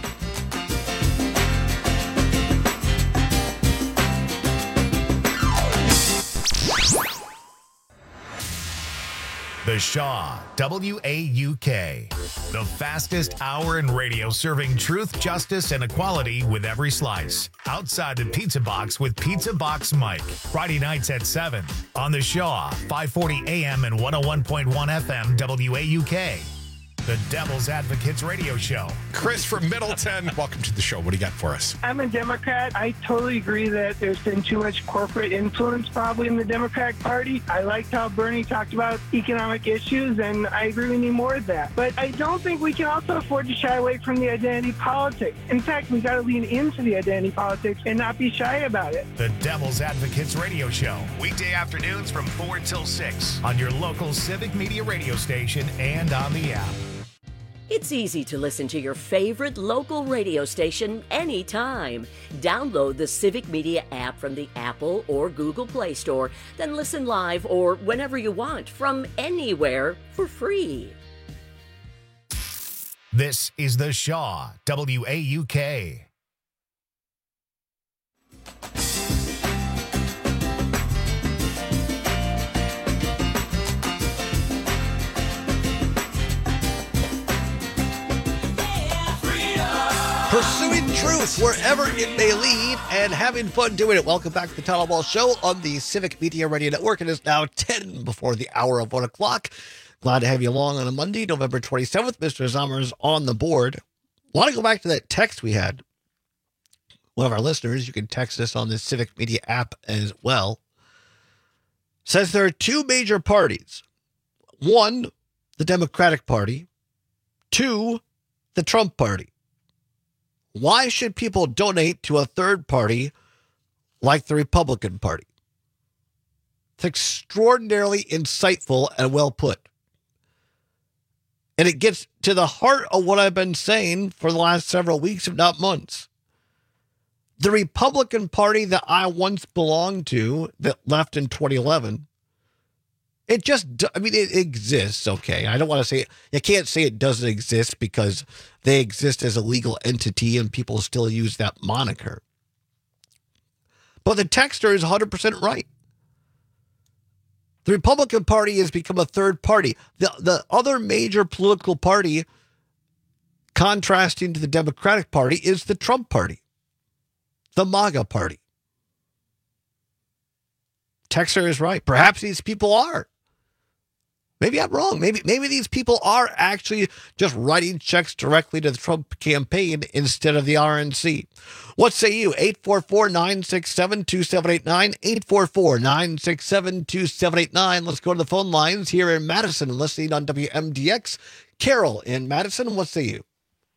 The Shaw, WAUK. The fastest hour in radio serving truth, justice, and equality with every slice. Outside the pizza box with Pizza Box Mike. Friday nights at 7 on The Shaw, 540 AM and 101.1 FM WAUK. The Devil's Advocates Radio Show. Chris from Middleton, welcome to the show. What do you got for us? I'm a Democrat. I totally agree that there's been too much corporate influence probably in the Democratic Party. I liked how Bernie talked about economic issues, and I agree we need more of that. But I don't think we can also afford to shy away from the identity politics. In fact, we got to lean into the identity politics and not be shy about it. The Devil's Advocates Radio Show. Weekday afternoons from 4 till 6 on your local Civic Media radio station and on the app. It's easy to listen to your favorite local radio station anytime. Download the Civic Media app from the Apple or Google Play Store, then listen live or whenever you want from anywhere for free. This is The Shaw, WAUK. Pursuing truth wherever it may lead and having fun doing it. Welcome back to the Tyler Ball Show on the Civic Media Radio Network. It is now 10 before the hour of 1 o'clock. Glad to have you along on a Monday, November 27th. Mr. Zomer's on the board. I want to go back to that text we had. One of our listeners, you can text us on the Civic Media app as well. Says there are two major parties. One, the Democratic Party. Two, the Trump Party. Why should people donate to a third party like the Republican Party? It's extraordinarily insightful and well put. And it gets to the heart of what I've been saying for the last several weeks, if not months. The Republican Party that I once belonged to, that left in 2011, it exists, okay. I don't want to say, you can't say it doesn't exist because they exist as a legal entity and people still use that moniker. But the texter is 100% right. The Republican Party has become a third party. The other major political party, contrasting to the Democratic Party, is the Trump Party, the MAGA Party. Texter is right. Perhaps these people are. Maybe I'm wrong. Maybe these people are actually just writing checks directly to the Trump campaign instead of the RNC. What say you? 844-967-2789, 844-967-2789. Let's go to the phone lines here in Madison, listening on WMDX. Carol in Madison, what say you?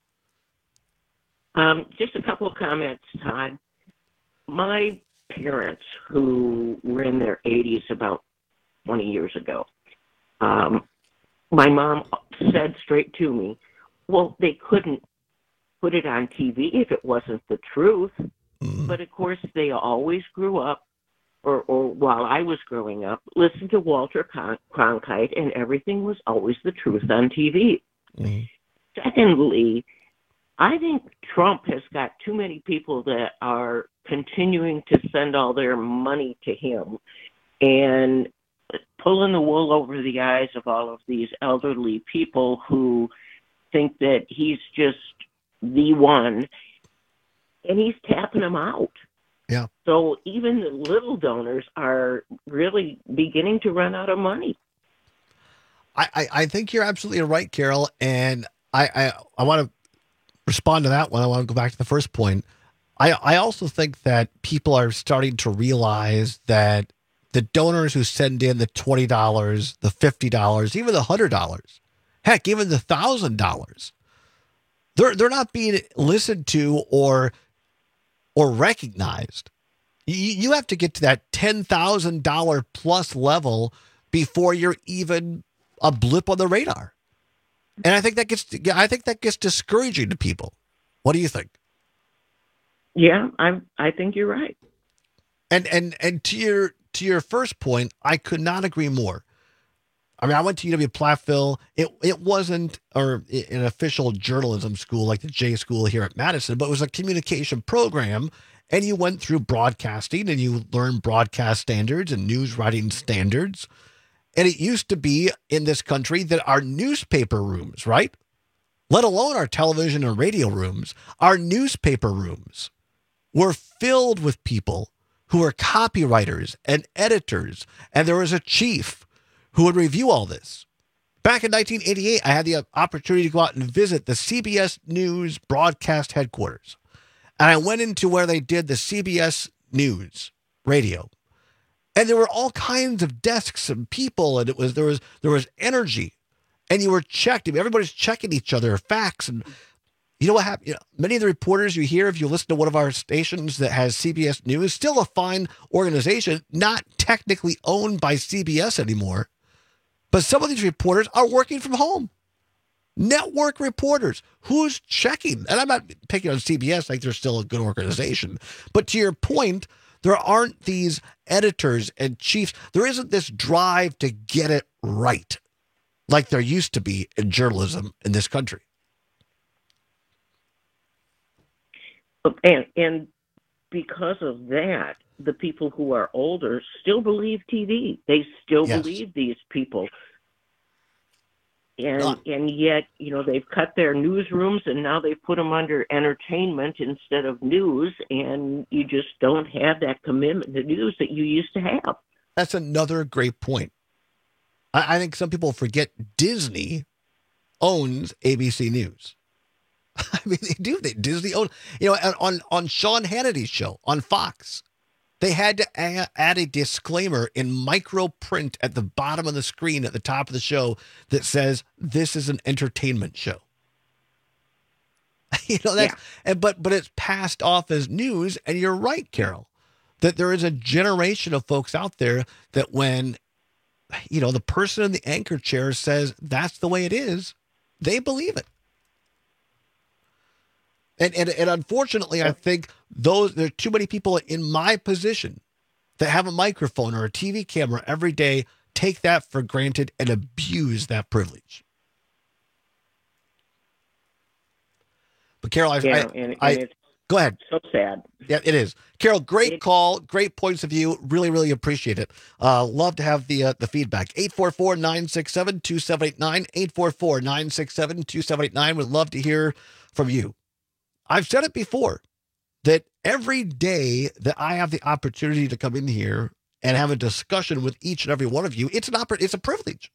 Just a couple of comments, Todd. My parents, who were in their 80s about 20 years ago, my mom said straight to me, well, they couldn't put it on TV if it wasn't the truth. But of course, they always grew up, or while I was growing up, listened to Walter Cronkite, and everything was always the truth on TV. Secondly, I think Trump has got too many people that are continuing to send all their money to him and pulling the wool over the eyes of all of these elderly people who think that he's just the one, and he's tapping them out. Yeah. So even the little donors are really beginning to run out of money. I think you're absolutely right, Carol, and I want to respond to that one. I want to go back to the first point. I also think that people are starting to realize that the donors who send in the $20, the $50, even the $100, heck, even the $1,000, they're not being listened to or recognized. You have to get to that $10,000 plus level before you're even a blip on the radar. And I think that gets discouraging to people. What do you think? Yeah, I think you're right. And to your first point, I could not agree more. I mean, I went to UW Platteville. It wasn't an official journalism school like the J School here at Madison, but it was a communication program. And you went through broadcasting and you learned broadcast standards and news writing standards. And it used to be in this country that our newspaper rooms, right? Let alone our television and radio rooms, our newspaper rooms were filled with people who were copywriters and editors, and there was a chief who would review all this. Back in 1988, I had the opportunity to go out and visit the CBS News broadcast headquarters. And I went into where they did the CBS News radio. And there were all kinds of desks and people, and there was energy. And you were checked. Everybody's checking each other, facts. And you know what happened? You know, many of the reporters you hear, if you listen to one of our stations that has CBS News, still a fine organization, not technically owned by CBS anymore. But some of these reporters are working from home. Network reporters. Who's checking? And I'm not picking on CBS like they're still a good organization. But to your point, there aren't these editors and chiefs. There isn't this drive to get it right like there used to be in journalism in this country. And because of that, the people who are older still believe TV. They still believe these people. And yet, you know, they've cut their newsrooms and now they've put them under entertainment instead of news, and you just don't have that commitment to news that you used to have. That's another great point. I think some people forget Disney owns ABC News. I mean, they do. Disney owns, you know, on Sean Hannity's show on Fox, they had to add a disclaimer in micro print at the bottom of the screen at the top of the show that says, this is an entertainment show. You know, that's, but it's passed off as news. And you're right, Carol, that there is a generation of folks out there that when, you know, the person in the anchor chair says that's the way it is, they believe it. And unfortunately, I think there are too many people in my position that have a microphone or a TV camera every day, take that for granted and abuse that privilege. But Carol, it's go ahead. So sad. Yeah, it is. Carol, great call, great points of view. Really, really appreciate it. Love to have the feedback. 844-967-2789, 844-967-2789. Would love to hear from you. I've said it before that every day that I have the opportunity to come in here and have a discussion with each and every one of you, it's a privilege.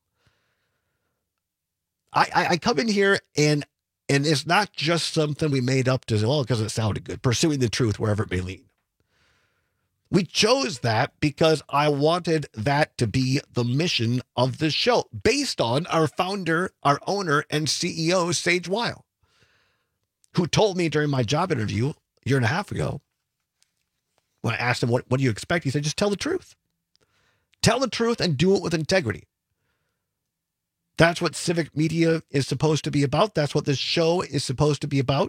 I come in here and it's not just something we made up to, well, because it sounded good, pursuing the truth wherever it may lead. We chose that because I wanted that to be the mission of the show, based on our founder, our owner, and CEO, Sage Weil, who told me during my job interview a year and a half ago, when I asked him, what do you expect? He said, just tell the truth. Tell the truth and do it with integrity. That's what civic media is supposed to be about. That's what this show is supposed to be about.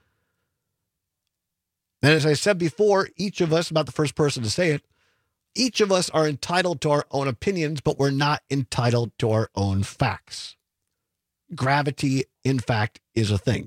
And as I said before, each of us, I'm not the first person to say it, each of us are entitled to our own opinions, but we're not entitled to our own facts. Gravity, in fact, is a thing.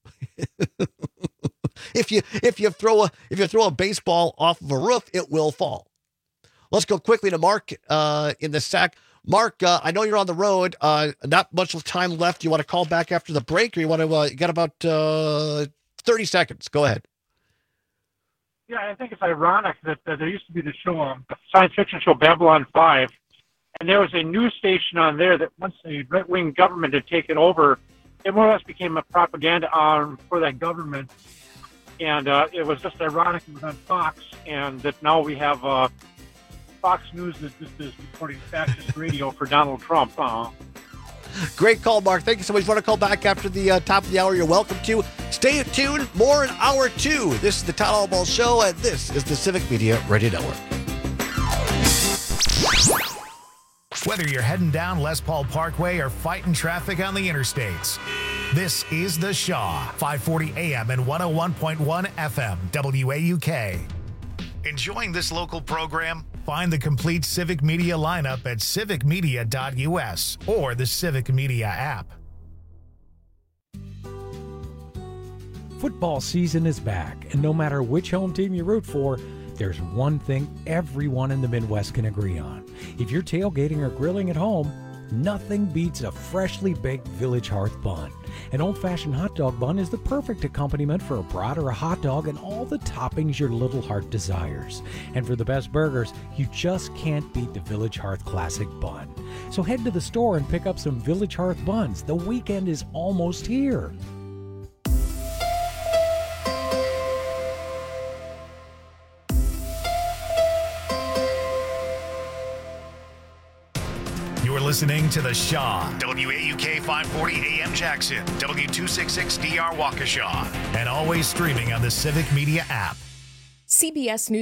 If you throw a baseball off of a roof, it will fall. Let's go quickly to Mark in the sack. Mark, I know you're on the road. Not much time left. You want to call back after the break, or you want to? You got about 30 seconds. Go ahead. Yeah, I think it's ironic that there used to be the show, science fiction show Babylon 5, and there was a news station on there that once the right-wing government had taken over, it more or less became a propaganda arm for that government. And it was just ironic it was on Fox, and that now we have Fox News that just is reporting fascist radio for Donald Trump. Great call, Mark. Thank you so much. If you want to call back after the top of the hour, you're welcome to. Stay tuned. More in hour 2. This is the Todd Albaugh Show, and this is the Civic Media Radio Network. Whether you're heading down Les Paul Parkway or fighting traffic on the interstates, this is The Shaw, 540 AM and 101.1 FM, WAUK. Enjoying this local program? Find the complete Civic Media lineup at civicmedia.us or the Civic Media app. Football season is back, and no matter which home team you root for, there's one thing everyone in the Midwest can agree on. If you're tailgating or grilling at home, nothing beats a freshly baked Village Hearth bun. An old-fashioned hot dog bun is the perfect accompaniment for a brat or a hot dog and all the toppings your little heart desires. And for the best burgers, you just can't beat the Village Hearth Classic Bun. So head to the store and pick up some Village Hearth buns. The weekend is almost here. You're listening to The Shaw, WAUK 540 AM Jackson, W266DR Waukesha, and always streaming on the Civic Media app. CBS News.